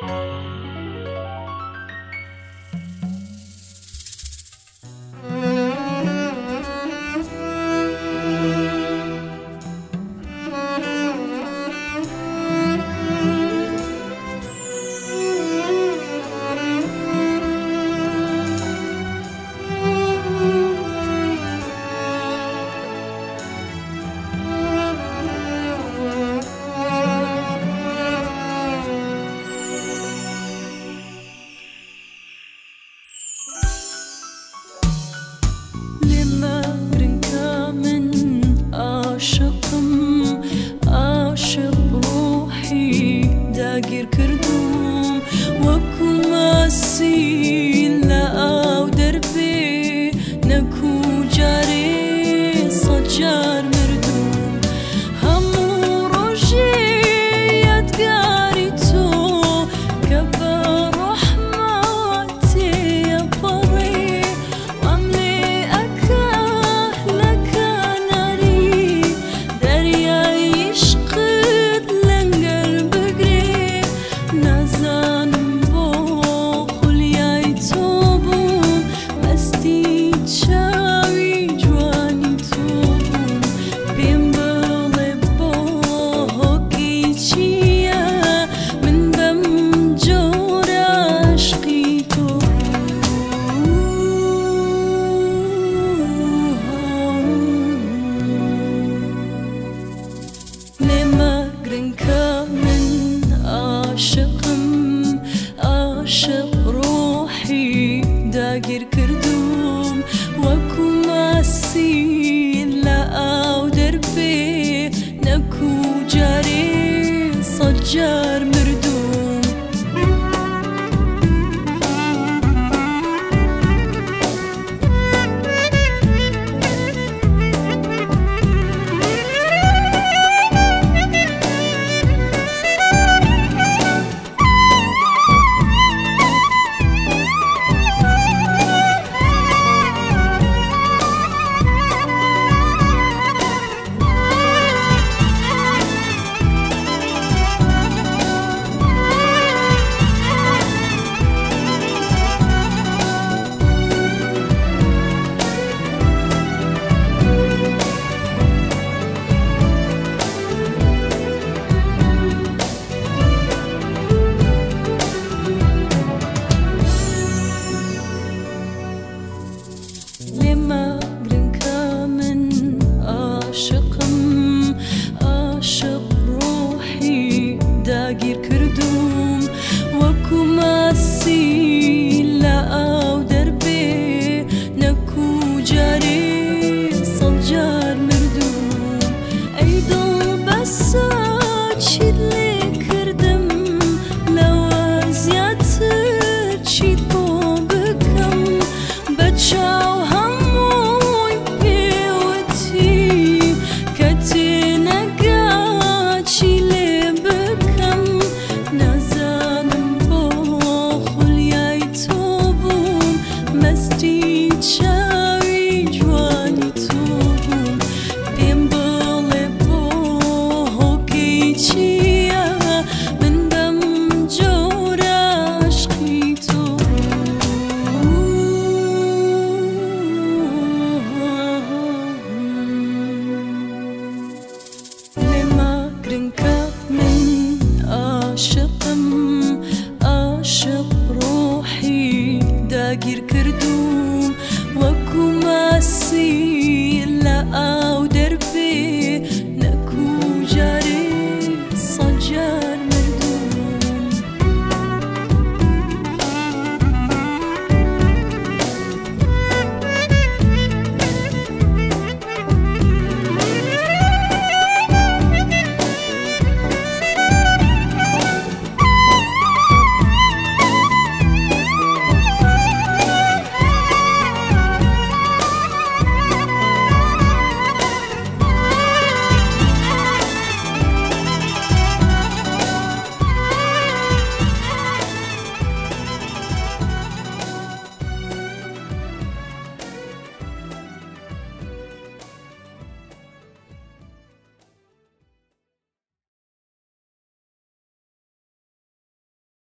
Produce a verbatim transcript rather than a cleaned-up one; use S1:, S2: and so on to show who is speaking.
S1: داگیر کردوم وەکو ماسی لە ئاو دەربێ نەکو جارێ سەد جار مردوم هەموو ڕۆژێ یادگاری تۆ کە بە ڕەحمەت تێپەڕێ وام لێ ئەکا لە کەناری دەریای عشقت لەنگەر بگرێ نازانم بۆ خولیای تۆ بووم مەستی چاوی جوانی تۆ بووم پێم بڵێ بۆ هۆگری چییە من بەم جۆرە عاشقی تۆ لێمە گرنگکە من عاشقم عاشق ڕۆحی داگیر کردوم وەکو ماسی لە ئاو دەربێ نەکو جارێ سەد جار مردوم لێمە گرنگکە من عاشقم عاشق ڕۆحی داگیر کردوم وەکو ماسی لە ئاو دەربێ نەکو جارێ سەد جار مردوم ئەی دڵبەسە چیت لێ کردم لەوە زیاتر چیت بۆ بکەم بە چاو هەمووی پێوەتی کە تێنەگا چی لێ بکەم نازانم بۆ خولیای تۆ بووم مەستی چاوی جوانی تۆ بووم پێم بڵێ بۆ هۆگری چییە من بەم جۆرە عاشقی تۆ لێمە گرنگکە من عاشقم عاشق ڕۆحی داگیر کردوم وەکو ماسی لە ئاو